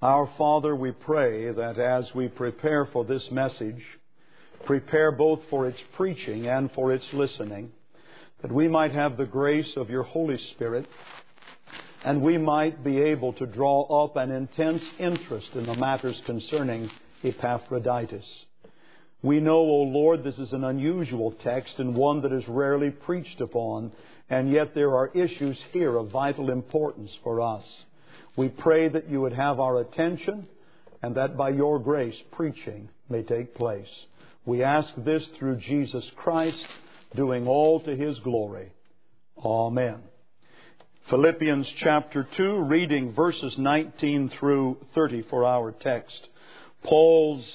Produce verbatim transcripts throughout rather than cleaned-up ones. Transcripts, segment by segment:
Our Father, we pray that as we prepare for this message, prepare both for its preaching and for its listening, that we might have the grace of your Holy Spirit, and we might be able to draw up an intense interest in the matters concerning Epaphroditus. We know, O Lord, this is an unusual text and one that is rarely preached upon, and yet there are issues here of vital importance for us. We pray that you would have our attention and that by your grace preaching may take place. We ask this through Jesus Christ, doing all to His glory. Amen. Philippians chapter two, reading verses nineteen through thirty for our text. Paul's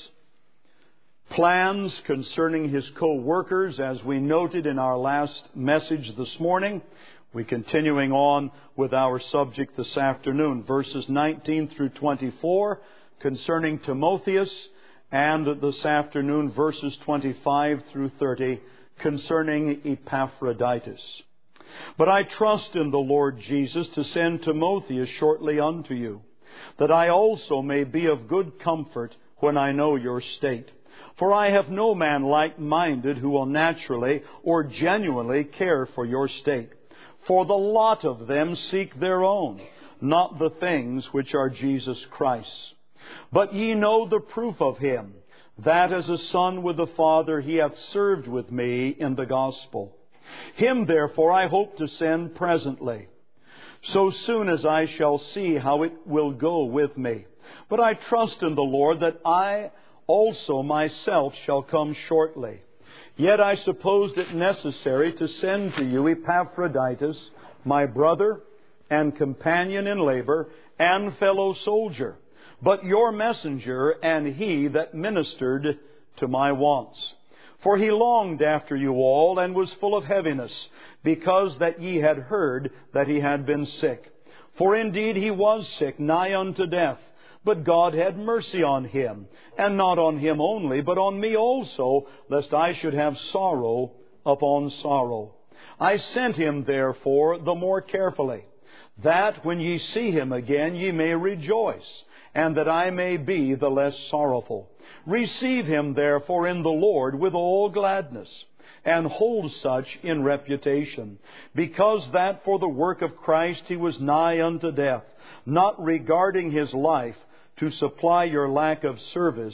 plans concerning his co-workers, as we noted in our last message this morning. We're continuing on with our subject this afternoon. Verses nineteen through twenty-four concerning Timotheus, and this afternoon verses twenty-five through thirty concerning Epaphroditus. But I trust in the Lord Jesus to send Timotheus shortly unto you, that I also may be of good comfort when I know your state. For I have no man like-minded who will naturally or genuinely care for your state. For the lot of them seek their own, not the things which are Jesus Christ's. But ye know the proof of him, that as a son with the Father he hath served with me in the gospel. Him therefore I hope to send presently, so soon as I shall see how it will go with me. But I trust in the Lord that I also myself shall come shortly. Yet I supposed it necessary to send to you Epaphroditus, my brother and companion in labor and fellow soldier, but your messenger and he that ministered to my wants. For he longed after you all, and was full of heaviness, because that ye had heard that he had been sick. For indeed he was sick, nigh unto death. But God had mercy on him, and not on him only, but on me also, lest I should have sorrow upon sorrow. I sent him therefore the more carefully, that when ye see him again ye may rejoice, and that I may be the less sorrowful. Receive him therefore in the Lord with all gladness, and hold such in reputation, because that for the work of Christ he was nigh unto death, not regarding his life, to supply your lack of service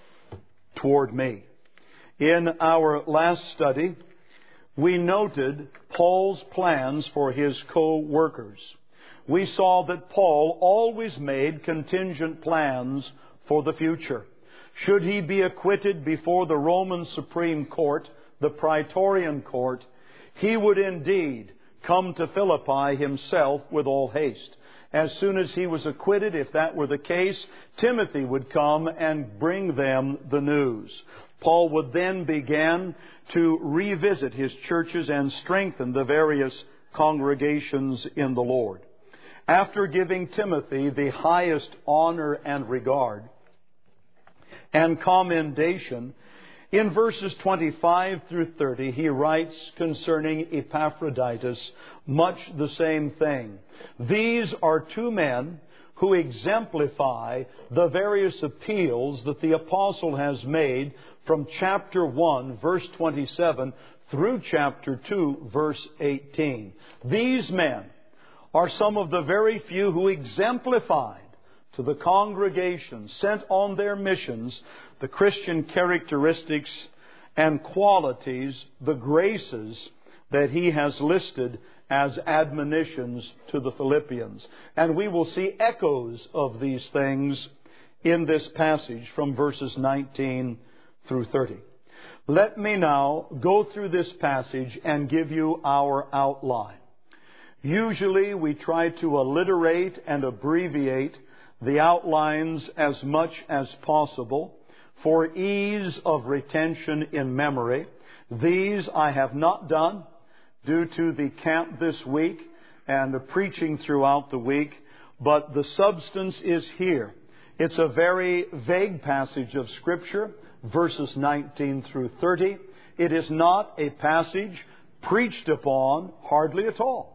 toward me. In our last study, we noted Paul's plans for his co-workers. We saw that Paul always made contingent plans for the future. Should he be acquitted before the Roman Supreme Court, the Praetorian Court, he would indeed come to Philippi himself with all haste. As soon as he was acquitted, if that were the case, Timothy would come and bring them the news. Paul would then begin to revisit his churches and strengthen the various congregations in the Lord. After giving Timothy the highest honor and regard and commendation, in verses twenty-five through thirty, he writes concerning Epaphroditus much the same thing. These are two men who exemplify the various appeals that the apostle has made from chapter one, verse twenty-seven, through chapter two, verse eighteen. These men are some of the very few who exemplified to the congregation sent on their missions the Christian characteristics and qualities, the graces that he has listed as admonitions to the Philippians. And we will see echoes of these things in this passage from verses nineteen through thirty. Let me now go through this passage and give you our outline. Usually we try to alliterate and abbreviate the outlines as much as possible for ease of retention in memory. These I have not done due to the camp this week and the preaching throughout the week, but the substance is here. It's a very vague passage of Scripture, verses nineteen through thirty. It is not a passage preached upon hardly at all.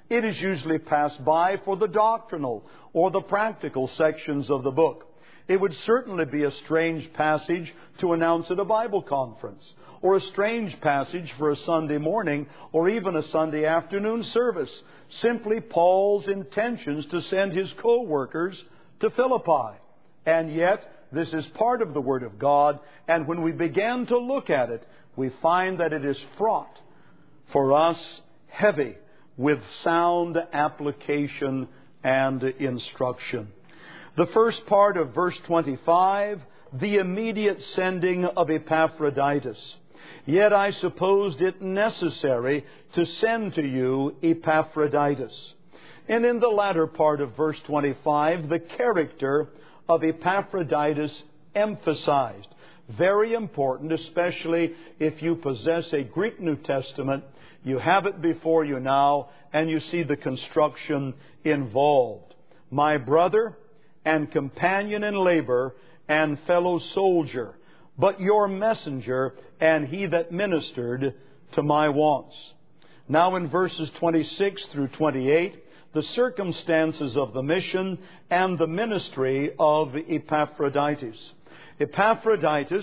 it is usually passed by for the doctrinal or the practical sections of the book. It would certainly be a strange passage to announce at a Bible conference, or a strange passage for a Sunday morning, or even a Sunday afternoon service. Simply Paul's intentions to send his co-workers to Philippi. And yet, this is part of the Word of God, and when we begin to look at it, we find that it is fraught for us, heavy with sound application and instruction. The first part of verse twenty-five, the immediate sending of Epaphroditus. Yet I supposed it necessary to send to you Epaphroditus. And in the latter part of verse twenty-five, the character of Epaphroditus emphasized. Very important, especially if you possess a Greek New Testament. You have it before you now, and you see the construction involved. My brother and companion in labor and fellow soldier, but your messenger and he that ministered to my wants. Now in verses twenty-six through twenty-eight, the circumstances of the mission and the ministry of Epaphroditus. Epaphroditus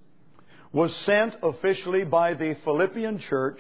was sent officially by the Philippian church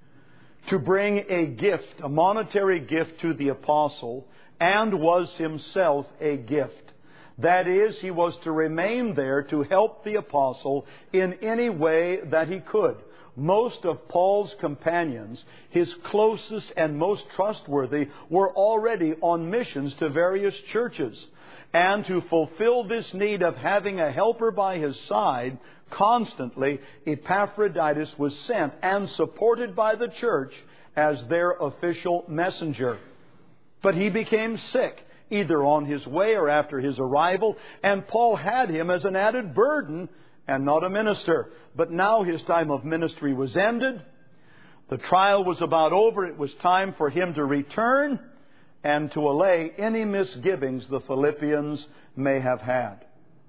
to bring a gift, a monetary gift to the apostle, and was himself a gift. That is, he was to remain there to help the apostle in any way that he could. Most of Paul's companions, his closest and most trustworthy, were already on missions to various churches. And to fulfill this need of having a helper by his side constantly, Epaphroditus was sent and supported by the church as their official messenger. But he became sick, either on his way or after his arrival, and Paul had him as an added burden and not a minister. But now his time of ministry was ended. The trial was about over. It was time for him to return and to allay any misgivings the Philippians may have had.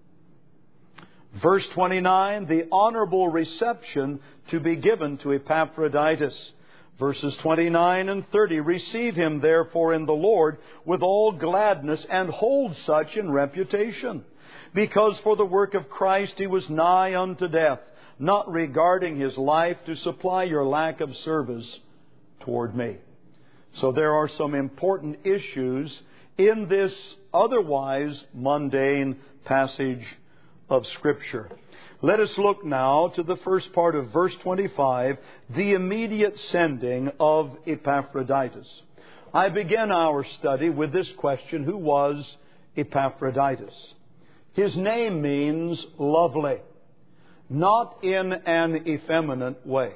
Verse twenty-nine, the honorable reception to be given to Epaphroditus. Verses twenty-nine and thirty, receive him therefore in the Lord with all gladness, and hold such in reputation. Because for the work of Christ he was nigh unto death, not regarding his life to supply your lack of service toward me. So there are some important issues in this otherwise mundane passage of Scripture. Let us look now to the first part of verse twenty-five, the immediate sending of Epaphroditus. I begin our study with this question: who was Epaphroditus? His name means lovely, not in an effeminate way.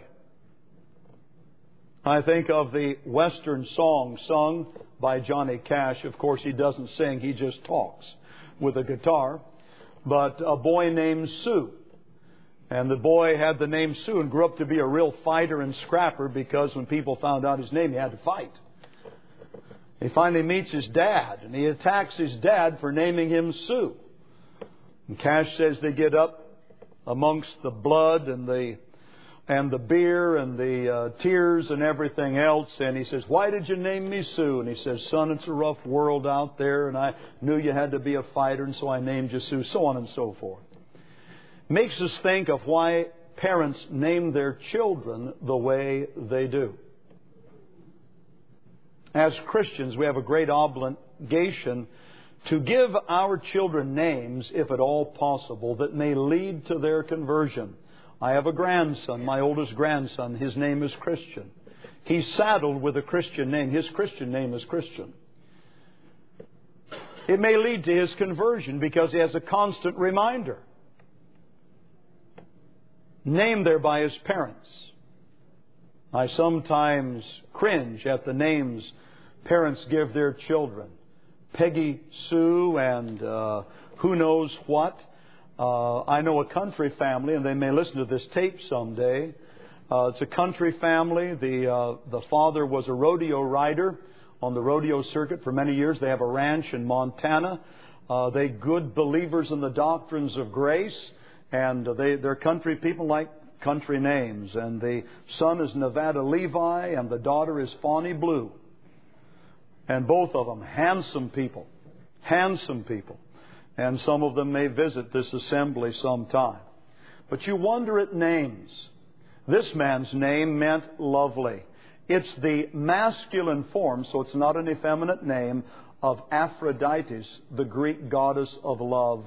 I think of the Western song sung by Johnny Cash. Of course, he doesn't sing, he just talks with a guitar. But a boy named Sue. And the boy had the name Sue and grew up to be a real fighter and scrapper, because when people found out his name, he had to fight. He finally meets his dad, and he attacks his dad for naming him Sue. And Cash says they get up amongst the blood and the and the beer and the uh, tears and everything else. And he says, why did you name me Sue? And he says, son, it's a rough world out there, and I knew you had to be a fighter, and so I named you Sue, so on and so forth. Makes us think of why parents name their children the way they do. As Christians, we have a great obligation to give our children names, if at all possible, that may lead to their conversion. I have a grandson, my oldest grandson. His name is Christian. He's saddled with a Christian name. His Christian name is Christian. It may lead to his conversion because he has a constant reminder, named there by his parents. I sometimes cringe at the names parents give their children. Peggy Sue and uh, who knows what. Uh, I know a country family, and they may listen to this tape someday. Uh, it's a country family. The uh, the father was a rodeo rider on the rodeo circuit for many years. They have a ranch in Montana. Uh, they good believers in the doctrines of grace, and they they're country people, like country names. And the son is Nevada Levi, and the daughter is Fawny Blue. And both of them handsome people. Handsome people. And some of them may visit this assembly sometime. But you wonder at names. This man's name meant lovely. It's the masculine form, so it's not an effeminate name, of Aphrodite, the Greek goddess of love.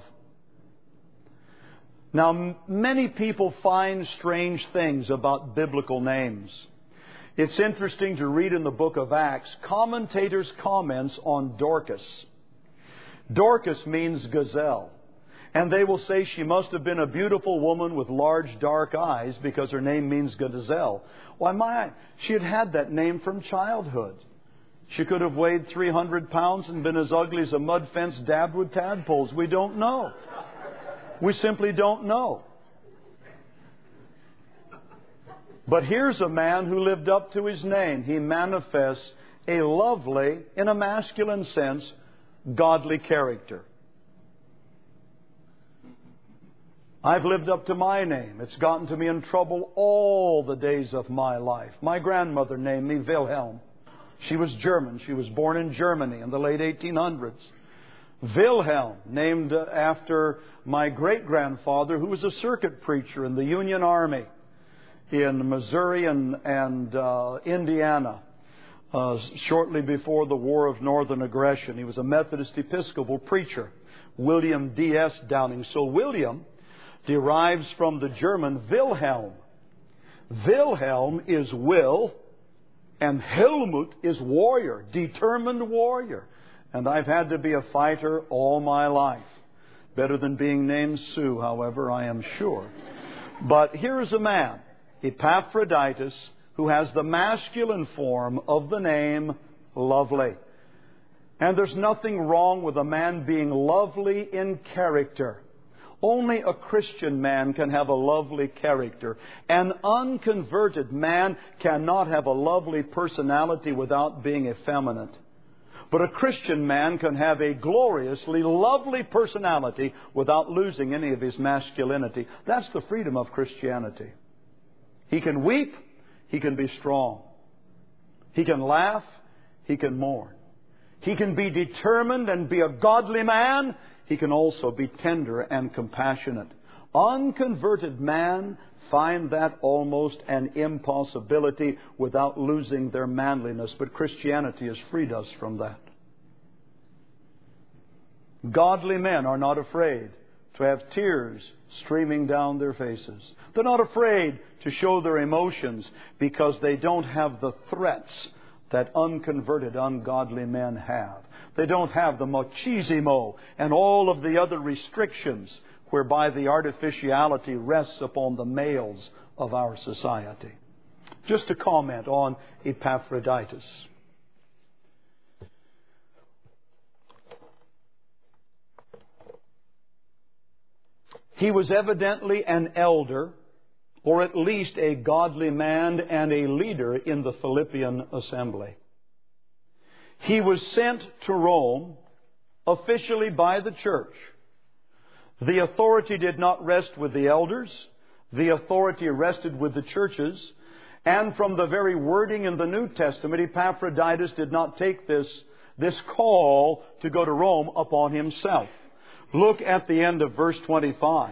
Now, m- many people find strange things about biblical names. It's interesting to read in the book of Acts commentators' comments on Dorcas. Dorcas means gazelle. And they will say she must have been a beautiful woman with large dark eyes because her name means gazelle. Why, my, she had had that name from childhood. She could have weighed three hundred pounds and been as ugly as a mud fence dabbed with tadpoles. We don't know. We simply don't know. But here's a man who lived up to his name. He manifests a lovely, in a masculine sense, godly character. I've lived up to my name. It's gotten to me in trouble all the days of my life. My grandmother named me Wilhelm. She was German. She was born in Germany in the late eighteen hundreds. Wilhelm, named after my great-grandfather, who was a circuit preacher in the Union Army in Missouri and, and uh, Indiana, uh, shortly before the War of Northern Aggression. He was a Methodist Episcopal preacher, William D S Downing. So William derives from the German Wilhelm. Wilhelm is will, and Helmut is warrior, determined warrior. And I've had to be a fighter all my life. Better than being named Sue, however, I am sure. But here is a man, Epaphroditus, who has the masculine form of the name lovely. And there's nothing wrong with a man being lovely in character. Only a Christian man can have a lovely character. An unconverted man cannot have a lovely personality without being effeminate. But a Christian man can have a gloriously lovely personality without losing any of his masculinity. That's the freedom of Christianity. He can weep. He can be strong. He can laugh. He can mourn. He can be determined and be a godly man. He can also be tender and compassionate. Unconverted men find that almost an impossibility without losing their manliness. But Christianity has freed us from that. Godly men are not afraid to have tears streaming down their faces. They're not afraid to show their emotions because they don't have the threats that unconverted, ungodly men have. They don't have the machismo and all of the other restrictions whereby the artificiality rests upon the males of our society. Just a comment on Epaphroditus. He was evidently an elder, or at least a godly man and a leader in the Philippian assembly. He was sent to Rome officially by the church. The authority did not rest with the elders. The authority rested with the churches. And from the very wording in the New Testament, Epaphroditus did not take this, this call to go to Rome upon himself. Look at the end of verse twenty-five.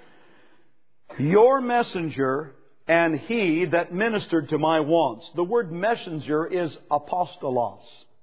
Your messenger and he that ministered to my wants. The word messenger is apostolos.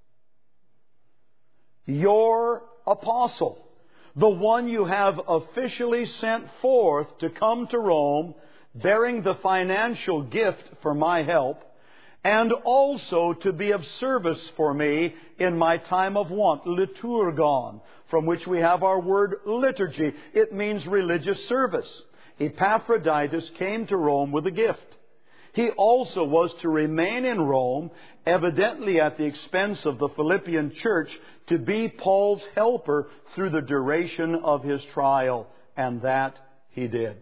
Your apostle. The one you have officially sent forth to come to Rome, bearing the financial gift for my help, and also to be of service for me in my time of want, liturgon, from which we have our word liturgy. It means religious service. Epaphroditus came to Rome with a gift. He also was to remain in Rome, evidently at the expense of the Philippian church, to be Paul's helper through the duration of his trial. And that he did.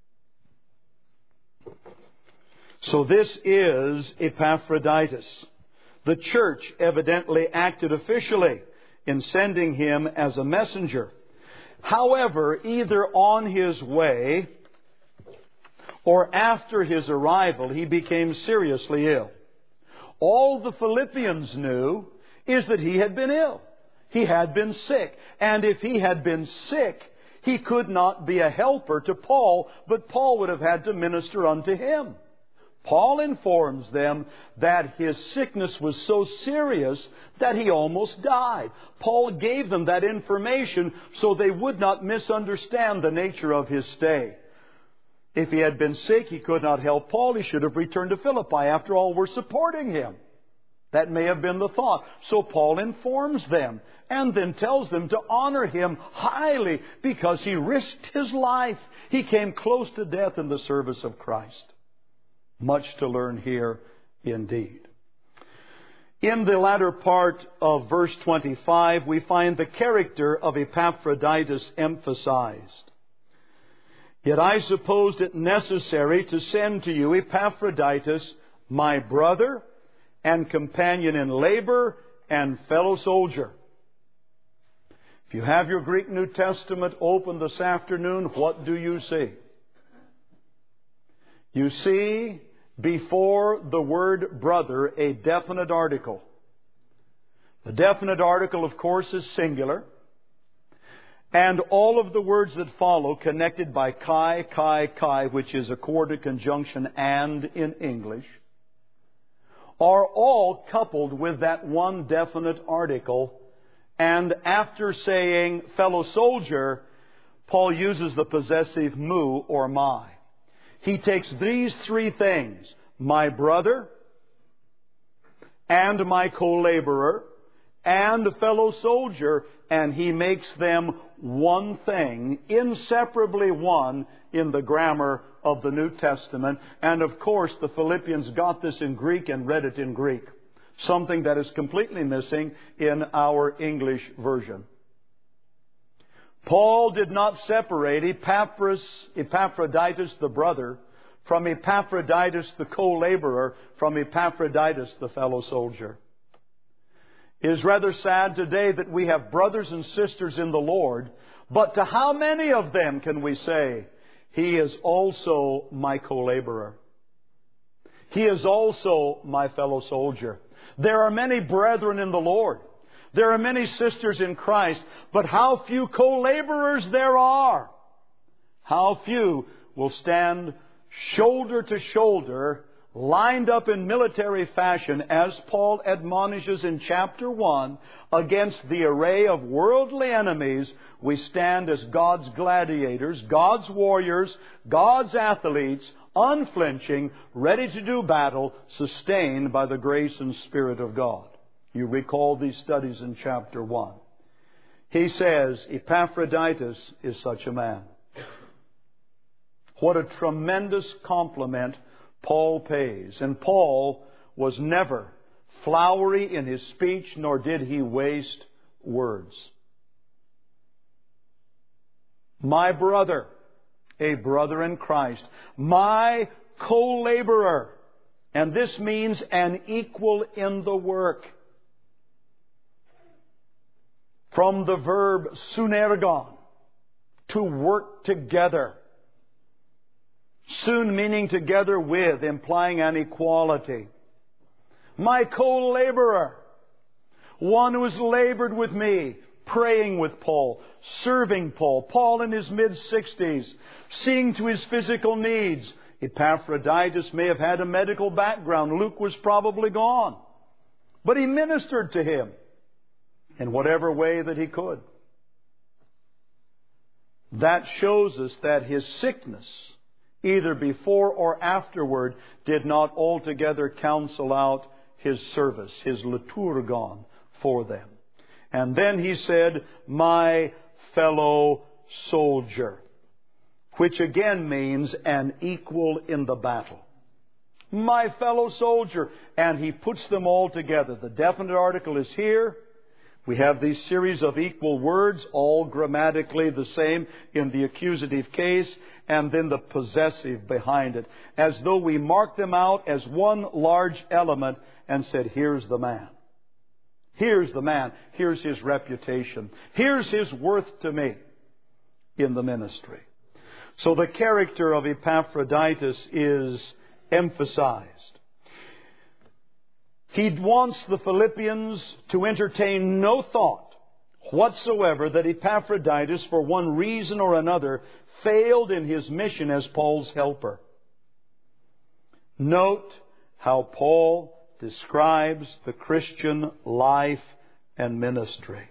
So this is Epaphroditus. The church evidently acted officially in sending him as a messenger. However, either on his way or after his arrival, he became seriously ill. All the Philippians knew is that he had been ill. He had been sick. And if he had been sick, he could not be a helper to Paul, but Paul would have had to minister unto him. Paul informs them that his sickness was so serious that he almost died. Paul gave them that information so they would not misunderstand the nature of his stay. If he had been sick, he could not help Paul. He should have returned to Philippi. After all, we're supporting him. That may have been the thought. So Paul informs them and then tells them to honor him highly because he risked his life. He came close to death in the service of Christ. Much to learn here indeed. In the latter part of verse twenty-five, we find the character of Epaphroditus emphasized. Yet I supposed it necessary to send to you Epaphroditus, my brother and companion in labor and fellow soldier. If you have your Greek New Testament open this afternoon, what do you see? You see before the word brother a definite article. The definite article, of course, is singular. And all of the words that follow, connected by kai, kai, kai, which is a coordinate conjunction and in English, are all coupled with that one definite article. And after saying fellow soldier, Paul uses the possessive mu or my. He takes these three things, my brother and my co-laborer and fellow soldier, and he makes them one thing, inseparably one in the grammar of the New Testament. And of course, the Philippians got this in Greek and read it in Greek, something that is completely missing in our English version. Paul did not separate Epaphras, Epaphroditus the brother from Epaphroditus the co-laborer from Epaphroditus the fellow soldier. It is rather sad today that we have brothers and sisters in the Lord, but to how many of them can we say, he is also my co-laborer? He is also my fellow soldier. There are many brethren in the Lord. There are many sisters in Christ, but how few co-laborers there are. How few will stand shoulder to shoulder, lined up in military fashion, as Paul admonishes in chapter one, against the array of worldly enemies. We stand as God's gladiators, God's warriors, God's athletes, unflinching, ready to do battle, sustained by the grace and Spirit of God. You recall these studies in chapter one. He says, Epaphroditus is such a man. What a tremendous compliment Paul pays. And Paul was never flowery in his speech, nor did he waste words. My brother, a brother in Christ, my co-laborer, and this means an equal in the work. From the verb sunergon, to work together. Soon meaning together with, implying an equality. My co-laborer, one who has labored with me, praying with Paul, serving Paul. Paul in his mid-sixties, seeing to his physical needs. Epaphroditus may have had a medical background. Luke was probably gone. But he ministered to him in whatever way that he could. That shows us that his sickness, either before or afterward, did not altogether cancel out his service, his liturgon for them. And then he said, my fellow soldier, which again means an equal in the battle. My fellow soldier. And he puts them all together. The definite article is here. We have these series of equal words, all grammatically the same in the accusative case, and then the possessive behind it, as though we marked them out as one large element and said, here's the man. Here's the man. Here's his reputation. Here's his worth to me in the ministry. So the character of Epaphroditus is emphasized. He wants the Philippians to entertain no thought whatsoever that Epaphroditus, for one reason or another, failed in his mission as Paul's helper. Note how Paul describes the Christian life and ministry.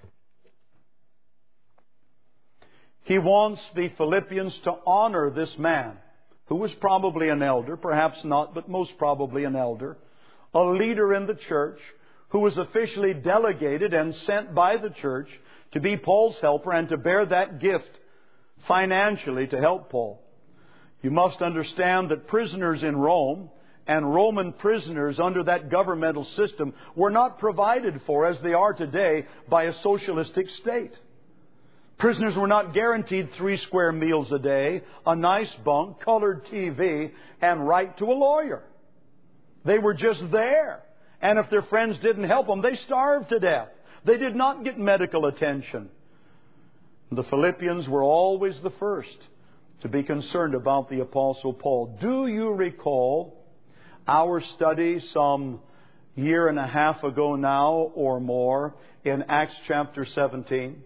He wants the Philippians to honor this man, who was probably an elder, perhaps not, but most probably an elder, a leader in the church, who was officially delegated and sent by the church to be Paul's helper and to bear that gift financially to help Paul. You must understand that prisoners in Rome and Roman prisoners under that governmental system were not provided for as they are today by a socialistic state. Prisoners were not guaranteed three square meals a day, a nice bunk, colored T V, and right to a lawyer. They were just there. And if their friends didn't help them, they starved to death. They did not get medical attention. The Philippians were always the first to be concerned about the Apostle Paul. Do you recall our study some year and a half ago now or more in Acts chapter seventeen?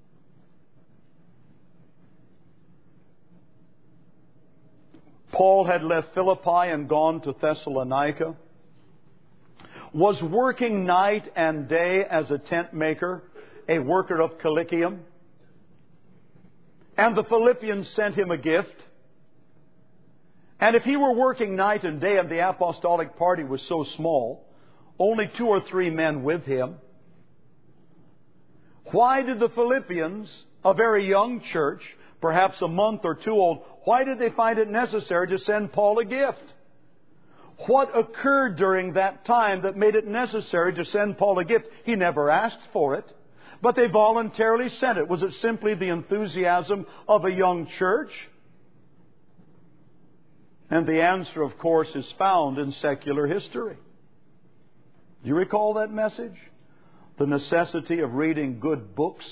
Paul had left Philippi and gone to Thessalonica, was working night and day as a tent maker, a worker of Cilicium. And the Philippians sent him a gift. And if he were working night and day and the apostolic party was so small, only two or three men with him, why did the Philippians, a very young church, perhaps a month or two old, why did they find it necessary to send Paul a gift? What occurred during that time that made it necessary to send Paul a gift? He never asked for it, but they voluntarily sent it. Was it simply the enthusiasm of a young church? And the answer, of course, is found in secular history. Do you recall that message? The necessity of reading good books.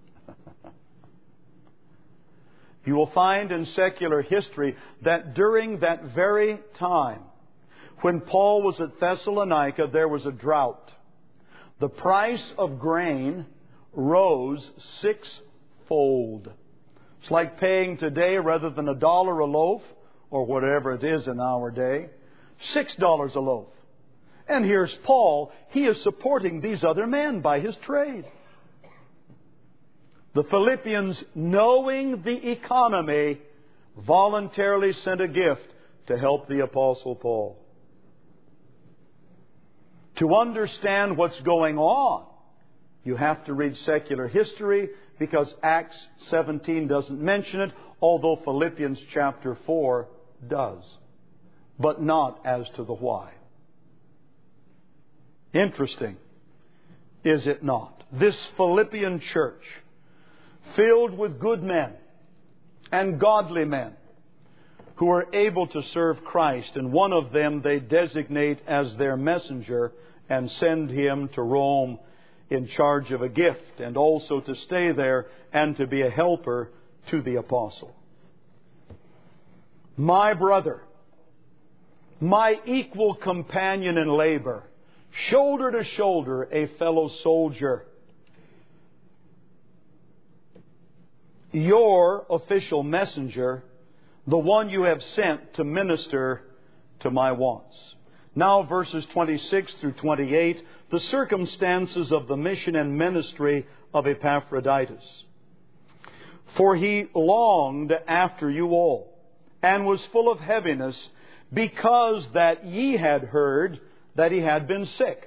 You will find in secular history that during that very time, when Paul was at Thessalonica, there was a drought. The price of grain rose sixfold. It's like paying today, rather than a dollar a loaf, or whatever it is in our day, six dollars a loaf. And here's Paul. He is supporting these other men by his trade. The Philippians, knowing the economy, voluntarily sent a gift to help the Apostle Paul. To understand what's going on, you have to read secular history, because Acts seventeen doesn't mention it, although Philippians chapter four does. But not as to the why. Interesting, is it not? This Philippian church, filled with good men and godly men who are able to serve Christ. And one of them they designate as their messenger and send him to Rome in charge of a gift, and also to stay there and to be a helper to the apostle. My brother, my equal companion in labor, shoulder to shoulder, a fellow soldier, your official messenger, the one you have sent to minister to my wants. Now verses twenty-six through twenty-eight, the circumstances of the mission and ministry of Epaphroditus. For he longed after you all, and was full of heaviness, because that ye had heard that he had been sick.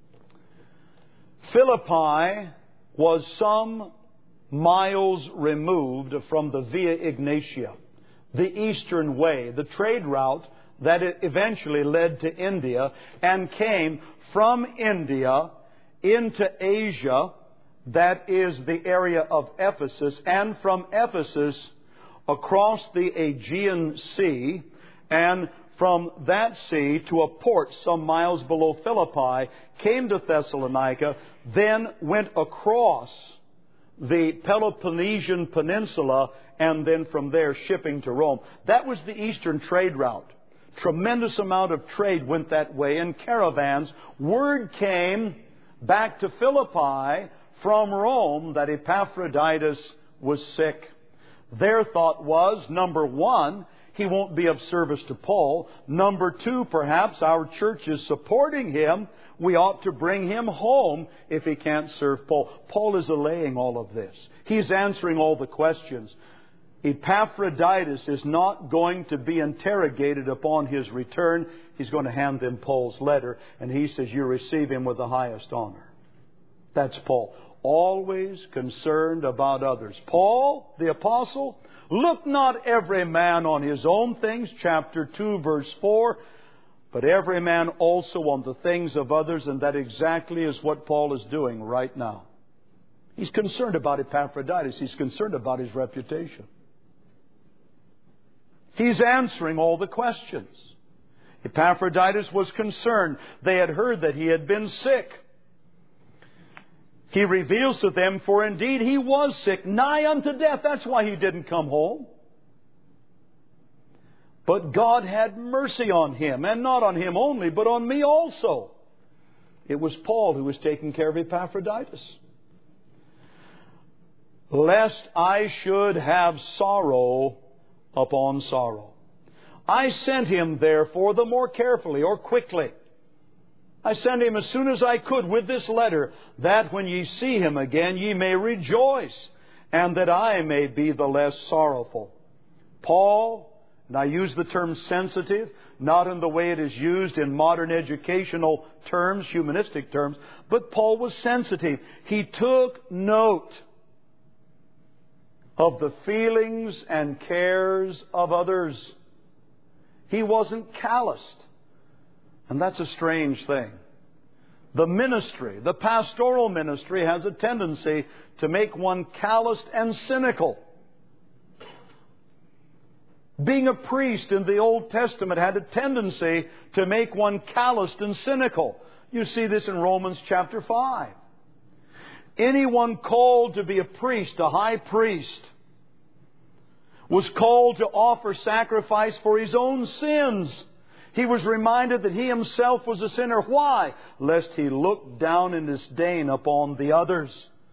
Philippi was some miles removed from the Via Egnatia, the eastern way, the trade route that it eventually led to India, and came from India into Asia, that is the area of Ephesus, and from Ephesus across the Aegean Sea, and from that sea to a port some miles below Philippi, came to Thessalonica, then went across the Peloponnesian Peninsula, and then from there shipping to Rome. That was the eastern trade route. Tremendous amount of trade went that way in caravans. Word came back to Philippi from Rome that Epaphroditus was sick. Their thought was, number one, he won't be of service to Paul. Number two, perhaps our church is supporting him. We ought to bring him home if he can't serve Paul. Paul is allaying all of this. He's answering all the questions. Epaphroditus is not going to be interrogated upon his return. He's going to hand them Paul's letter, and he says, you receive him with the highest honor. That's Paul. Always concerned about others. Paul, the apostle, look not every man on his own things, chapter two, verse four, but every man also on the things of others, and that exactly is what Paul is doing right now. He's concerned about Epaphroditus. He's concerned about his reputation. He's answering all the questions. Epaphroditus was concerned. They had heard that he had been sick. He reveals to them, for indeed he was sick, nigh unto death. That's why he didn't come home. But God had mercy on him, and not on him only, but on me also. It was Paul who was taking care of Epaphroditus. Lest I should have sorrow upon sorrow. I sent him, therefore, the more carefully, or quickly. I sent him as soon as I could with this letter, that when ye see him again, ye may rejoice, and that I may be the less sorrowful. Paul, and I use the term sensitive, not in the way it is used in modern educational terms, humanistic terms, but Paul was sensitive. He took note of the feelings and cares of others. He wasn't calloused. And that's a strange thing. The ministry, the pastoral ministry, has a tendency to make one calloused and cynical. Being a priest in the Old Testament had a tendency to make one calloused and cynical. You see this in Romans chapter five. Anyone called to be a priest, a high priest, was called to offer sacrifice for his own sins. He was reminded that he himself was a sinner. Why? Lest he look down in disdain upon the others.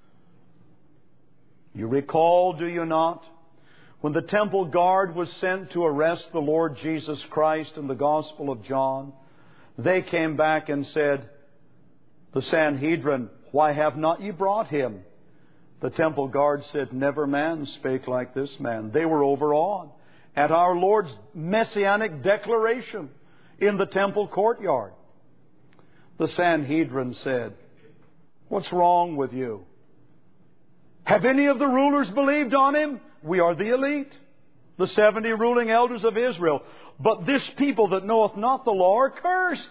You recall, do you not, when the temple guard was sent to arrest the Lord Jesus Christ in the Gospel of John, they came back and said, the Sanhedrin, why have not ye brought him? The temple guard said, never man spake like this man. They were overawed at our Lord's messianic declaration in the temple courtyard. The Sanhedrin said, what's wrong with you? Have any of the rulers believed on him? We are the elite, the seventy ruling elders of Israel. But this people that knoweth not the law are cursed.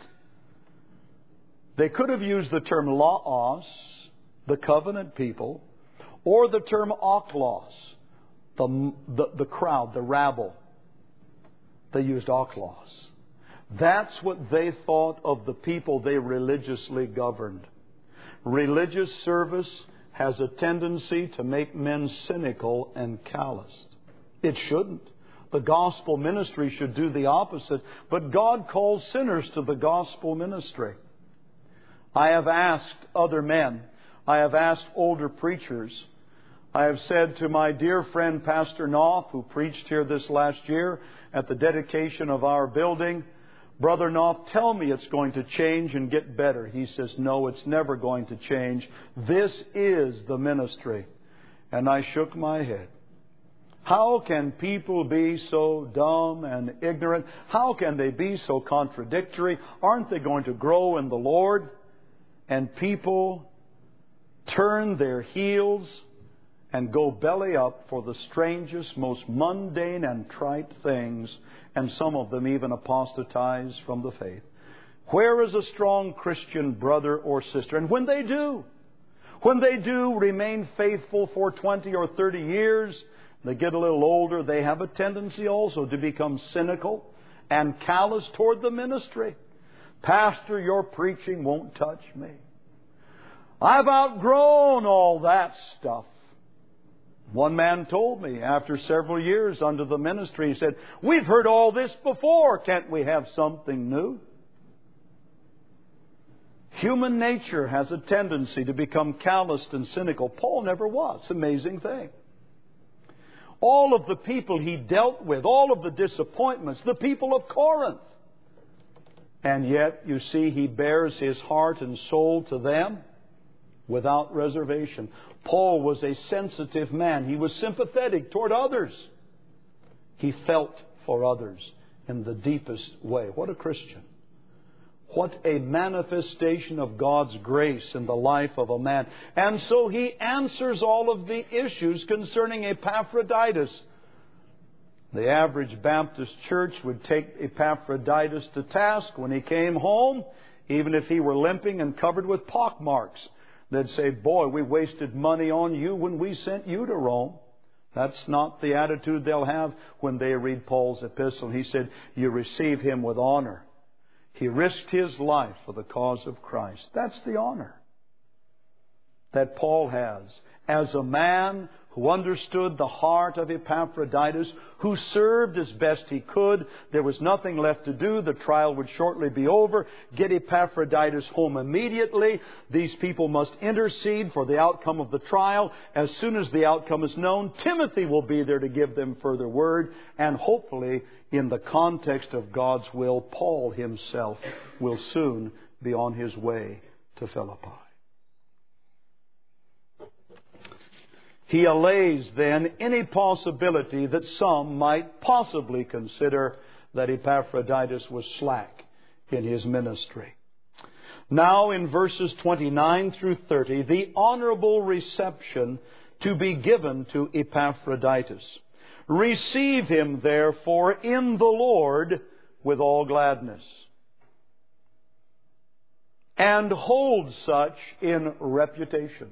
They could have used the term laos, the covenant people, or the term oklos, the, the, the crowd, the rabble. They used oklos. That's what they thought of the people they religiously governed. Religious service has a tendency to make men cynical and calloused. It shouldn't. The gospel ministry should do the opposite. But God calls sinners to the gospel ministry. I have asked other men, I have asked older preachers, I have said to my dear friend Pastor Knopf, who preached here this last year at the dedication of our building, Brother Knopf, tell me it's going to change and get better. He says, no, it's never going to change. This is the ministry. And I shook my head. How can people be so dumb and ignorant? How can they be so contradictory? Aren't they going to grow in the Lord? And people turn their heels and go belly up for the strangest, most mundane and trite things, and some of them even apostatize from the faith. Where is a strong Christian brother or sister? And when they do, when they do remain faithful for twenty or thirty years, they get a little older, they have a tendency also to become cynical and callous toward the ministry. Pastor, your preaching won't touch me. I've outgrown all that stuff. One man told me after several years under the ministry, he said, "We've heard all this before. Can't we have something new?" Human nature has a tendency to become calloused and cynical. Paul never was. It's an amazing thing. All of the people he dealt with, all of the disappointments, the people of Corinth. And yet, you see, he bears his heart and soul to them without reservation. Paul was a sensitive man. He was sympathetic toward others. He felt for others in the deepest way. What a Christian. What a manifestation of God's grace in the life of a man. And so he answers all of the issues concerning Epaphroditus. The average Baptist church would take Epaphroditus to task when he came home, even if he were limping and covered with pockmarks. They'd say, "Boy, we wasted money on you when we sent you to Rome." That's not the attitude they'll have when they read Paul's epistle. He said, "You receive him with honor. He risked his life for the cause of Christ." That's the honor that Paul has as a man who understood the heart of Epaphroditus, who served as best he could. There was nothing left to do. The trial would shortly be over. Get Epaphroditus home immediately. These people must intercede for the outcome of the trial. As soon as the outcome is known, Timothy will be there to give them further word. And hopefully, in the context of God's will, Paul himself will soon be on his way to Philippi. He allays then any possibility that some might possibly consider that Epaphroditus was slack in his ministry. Now in verses twenty-nine through thirty, the honorable reception to be given to Epaphroditus. Receive him, therefore, in the Lord with all gladness, and hold such in reputation.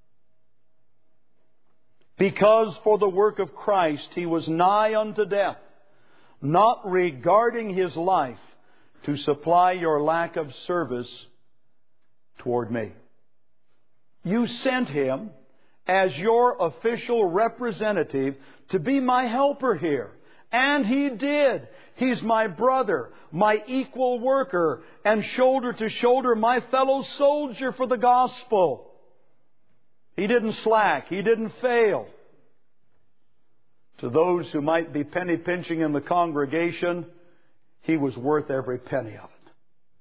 Because for the work of Christ he was nigh unto death, not regarding his life to supply your lack of service toward me. You sent him as your official representative to be my helper here. And he did. He's my brother, my equal worker, and shoulder to shoulder my fellow soldier for the gospel. He didn't slack. He didn't fail. To those who might be penny pinching in the congregation, he was worth every penny of it.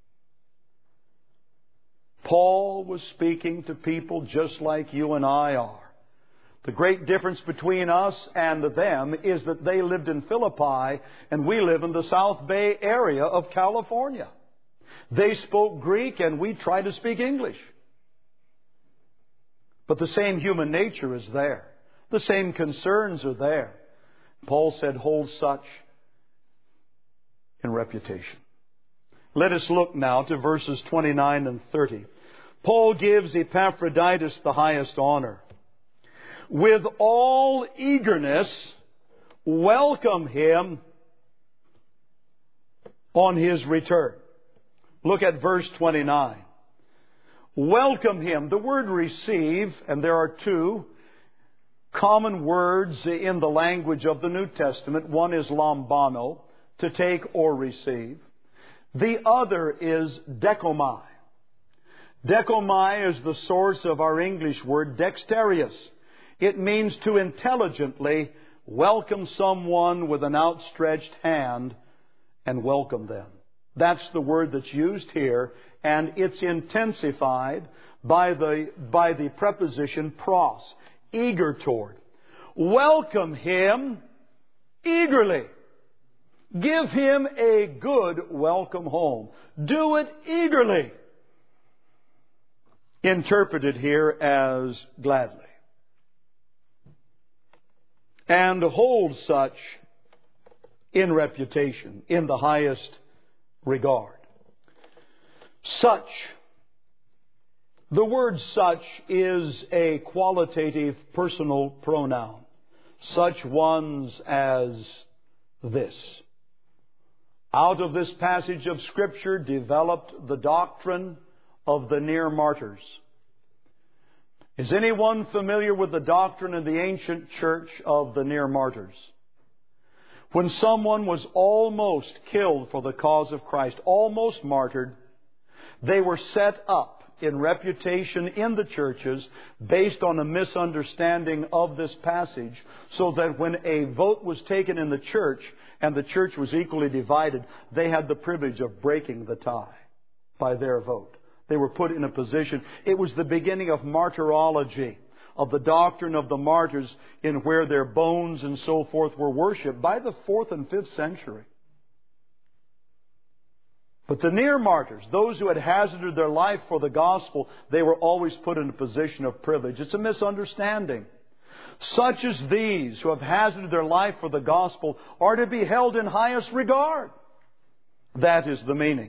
Paul was speaking to people just like you and I are. The great difference between us and them is that they lived in Philippi and we live in the South Bay area of California. They spoke Greek and we try to speak English. But the same human nature is there. The same concerns are there. Paul said, hold such in reputation. Let us look now to verses twenty-nine and thirty. Paul gives Epaphroditus the highest honor. With all eagerness, welcome him on his return. Look at verse twenty-nine. Welcome him. The word receive, and there are two common words in the language of the New Testament. One is lambano, to take or receive. The other is dekomai. Dekomai is the source of our English word dexterous. It means to intelligently welcome someone with an outstretched hand and welcome them. That's the word that's used here, and it's intensified by the, by the preposition pros, eager toward. Welcome him eagerly. Give him a good welcome home. Do it eagerly. Interpreted here as gladly. And hold such in reputation, in the highest regard. Such. The word such is a qualitative personal pronoun. Such ones as this. Out of this passage of Scripture developed the doctrine of the near martyrs. Is anyone familiar with the doctrine in the ancient church of the near martyrs? When someone was almost killed for the cause of Christ, almost martyred, they were set up in reputation in the churches based on a misunderstanding of this passage, so that when a vote was taken in the church and the church was equally divided, they had the privilege of breaking the tie by their vote. They were put in a position. It was the beginning of martyrology, of the doctrine of the martyrs, in where their bones and so forth were worshipped by the fourth and fifth century. But the near martyrs, those who had hazarded their life for the gospel, they were always put in a position of privilege. It's a misunderstanding. Such as these who have hazarded their life for the gospel are to be held in highest regard. That is the meaning.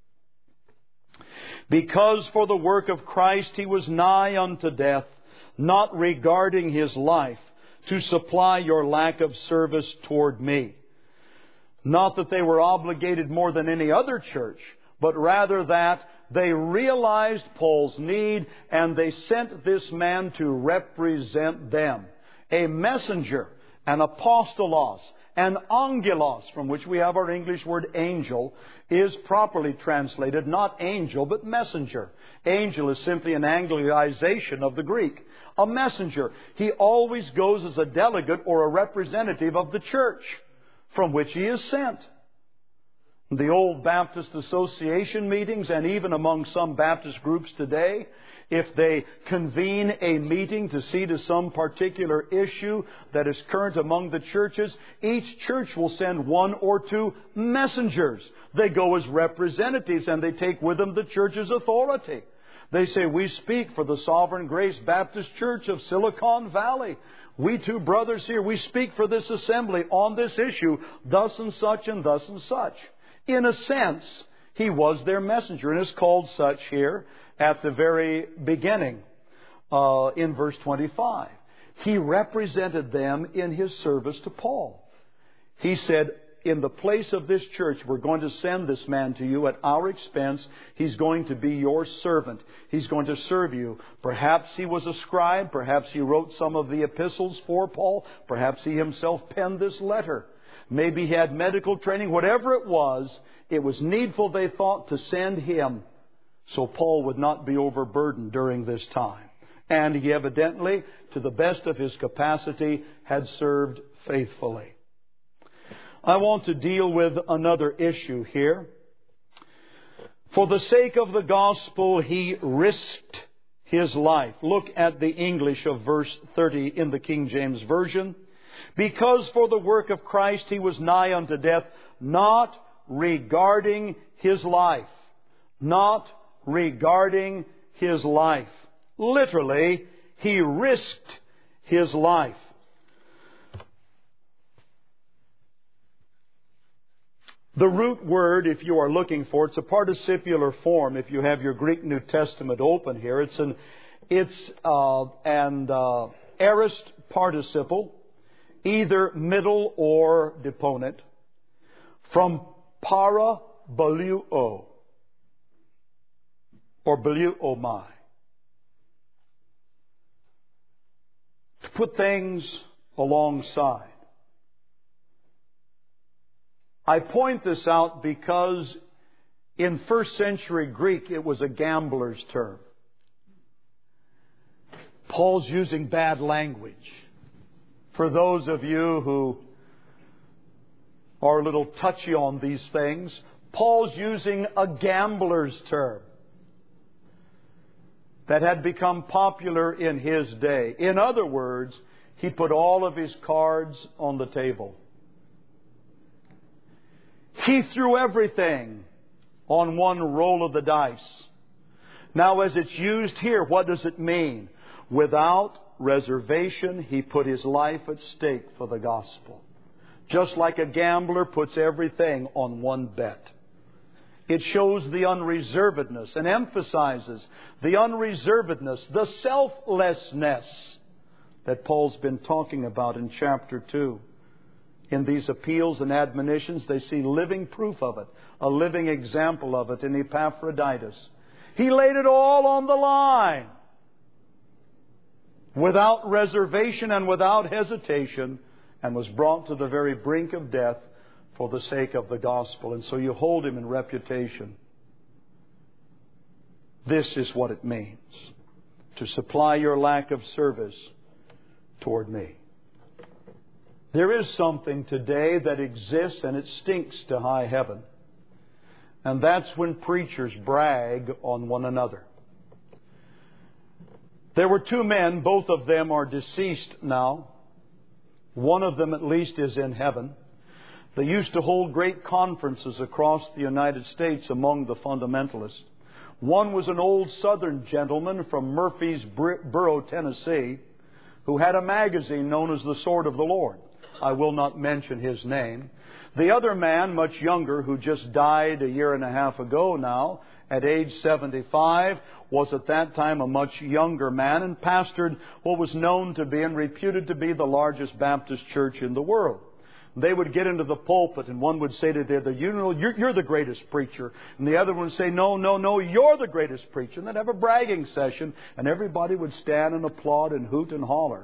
Because for the work of Christ he was nigh unto death, not regarding his life, to supply your lack of service toward me. Not that they were obligated more than any other church, but rather that they realized Paul's need and they sent this man to represent them. A messenger, an apostolos, an angelos, from which we have our English word angel, is properly translated not angel but messenger. Angel is simply an anglicization of the Greek. A messenger. He always goes as a delegate or a representative of the church from which he is sent. The old Baptist Association meetings, and even among some Baptist groups today, if they convene a meeting to see to some particular issue that is current among the churches, each church will send one or two messengers. They go as representatives and they take with them the church's authority. They say, we speak for the Sovereign Grace Baptist Church of Silicon Valley. We two brothers here, we speak for this assembly on this issue, thus and such and thus and such. In a sense, he was their messenger, and is called such here at the very beginning uh, in verse twenty-five. He represented them in his service to Paul. He said, in the place of this church, we're going to send this man to you at our expense. He's going to be your servant. He's going to serve you. Perhaps he was a scribe. Perhaps he wrote some of the epistles for Paul. Perhaps he himself penned this letter. Maybe he had medical training. Whatever it was, it was needful, they thought, to send him so Paul would not be overburdened during this time. And he evidently, to the best of his capacity, had served faithfully. I want to deal with another issue here. For the sake of the gospel, he risked his life. Look at the English of verse thirty in the King James Version. Because for the work of Christ he was nigh unto death, not regarding his life. Not regarding his life. Literally, he risked his life. The root word, if you are looking for it, it's a participular form. If you have your Greek New Testament open here, it's an it's uh, an uh, aorist participle, either middle or deponent, from para baluo or baluomai. To put things alongside. I point this out because in first century Greek it was a gambler's term. Paul's using bad language. For those of you who are a little touchy on these things, Paul's using a gambler's term that had become popular in his day. In other words, he put all of his cards on the table. He threw everything on one roll of the dice. Now, as it's used here, what does it mean? Without reservation, he put his life at stake for the gospel. Just like a gambler puts everything on one bet. It shows the unreservedness and emphasizes the unreservedness, the selflessness that Paul's been talking about in chapter two. In these appeals and admonitions, they see living proof of it, a living example of it in Epaphroditus. He laid it all on the line. without reservation and without hesitation, and was brought to the very brink of death for the sake of the gospel. And so you hold him in reputation. This is what it means to supply your lack of service toward me. There is something today that exists, and it stinks to high heaven. And that's when preachers brag on one another. There were two men, both of them are deceased now. One of them at least is in heaven. They used to hold great conferences across the United States among the fundamentalists. One was an old Southern gentleman from Murfreesboro, Tennessee, who had a magazine known as The Sword of the Lord. I will not mention his name. The other man, much younger, who just died a year and a half ago now, at age seventy-five, was at that time a much younger man and pastored what was known to be and reputed to be the largest Baptist church in the world. They would get into the pulpit and one would say to the other, you know, you're, you're the greatest preacher. And the other one would say, no, no, no, you're the greatest preacher. And they'd have a bragging session and everybody would stand and applaud and hoot and holler.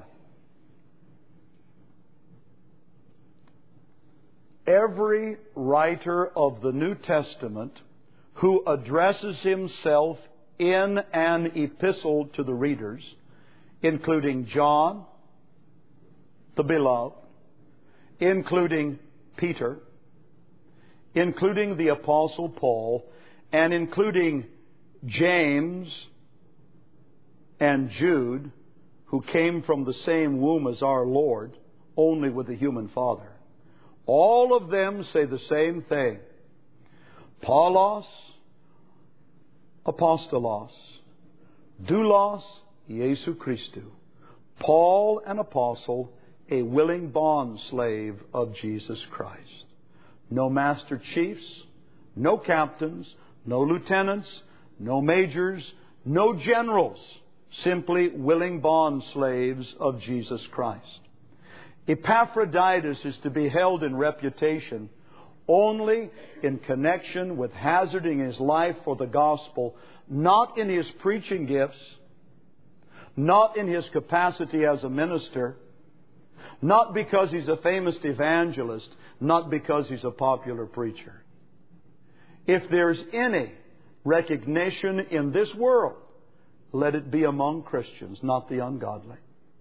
Every writer of the New Testament who addresses himself in an epistle to the readers, including John, the beloved, including Peter, including the Apostle Paul, and including James and Jude, who came from the same womb as our Lord, only with a human father. All of them say the same thing. Paulos, apostolos, doulos, Jesu Christu. Paul, an apostle, a willing bond slave of Jesus Christ. No master chiefs, no captains, no lieutenants, no majors, no generals. Simply willing bond slaves of Jesus Christ. Epaphroditus is to be held in reputation only in connection with hazarding his life for the gospel, not in his preaching gifts, not in his capacity as a minister, not because he's a famous evangelist, not because he's a popular preacher. If there's any recognition in this world, let it be among Christians, not the ungodly.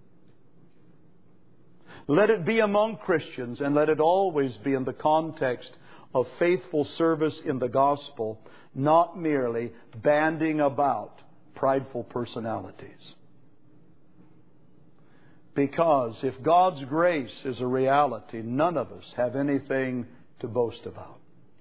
Let it be among Christians, and let it always be in the context of faithful service in the gospel, not merely banding about prideful personalities. Because if God's grace is a reality, none of us have anything to boast about.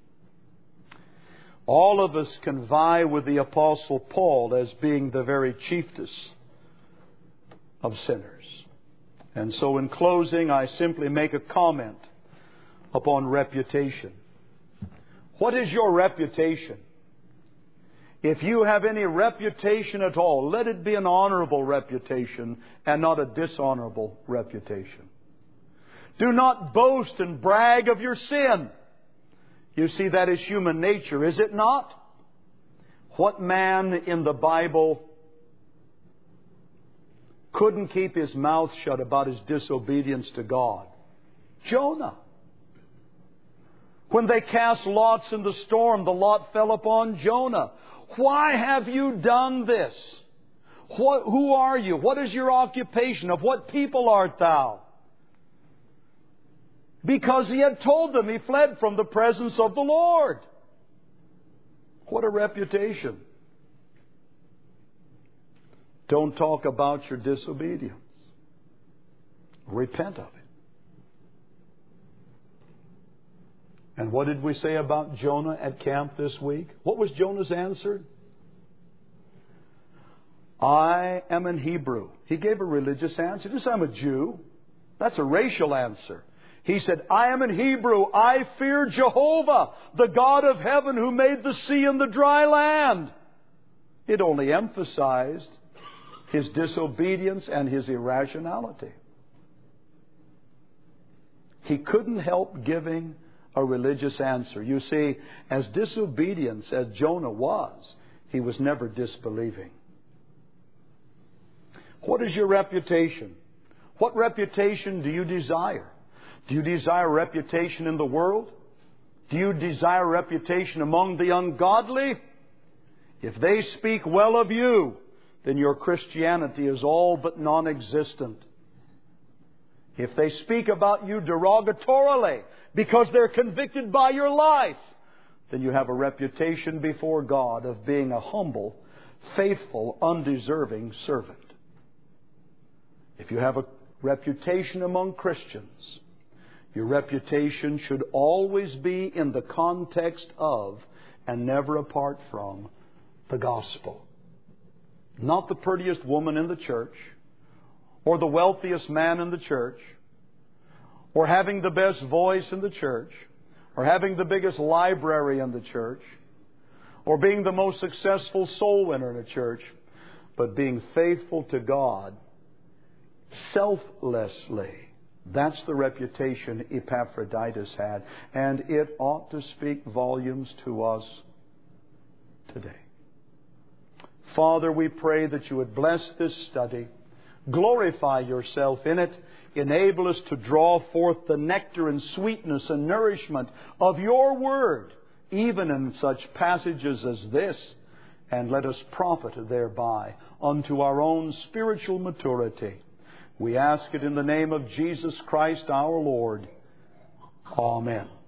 All of us can vie with the Apostle Paul as being the very chiefest of sinners. And so in closing, I simply make a comment upon reputation. What is your reputation? If you have any reputation at all, let it be an honorable reputation and not a dishonorable reputation. Do not boast and brag of your sin. You see, that is human nature, is it not? What man in the Bible couldn't keep his mouth shut about his disobedience to God? Jonah. When they cast lots in the storm, the lot fell upon Jonah. Why have you done this? What, who are you? What is your occupation? Of what people art thou? Because he had told them he fled from the presence of the Lord. What a reputation. Don't talk about your disobedience. Repent of it. And what did we say about Jonah at camp this week? What was Jonah's answer? I am an Hebrew. He gave a religious answer. He said, I'm a Jew. That's a racial answer. He said, I am an Hebrew. I fear Jehovah, the God of heaven who made the sea and the dry land. It only emphasized his disobedience and his irrationality. He couldn't help giving a religious answer. You see, as disobedient as Jonah was, he was never disbelieving. What is your reputation? What reputation do you desire? Do you desire reputation in the world? Do you desire reputation among the ungodly? If they speak well of you, then your Christianity is all but non-existent. If they speak about you derogatorily because they're convicted by your life, then you have a reputation before God of being a humble, faithful, undeserving servant. If you have a reputation among Christians, your reputation should always be in the context of and never apart from the gospel. Not the prettiest woman in the church, or the wealthiest man in the church, or having the best voice in the church, or having the biggest library in the church, or being the most successful soul winner in a church, but being faithful to God selflessly. That's the reputation Epaphroditus had, and it ought to speak volumes to us today. Father, we pray that You would bless this study, glorify Yourself in it, enable us to draw forth the nectar and sweetness and nourishment of Your Word, even in such passages as this, and let us profit thereby unto our own spiritual maturity. We ask it in the name of Jesus Christ our Lord. Amen.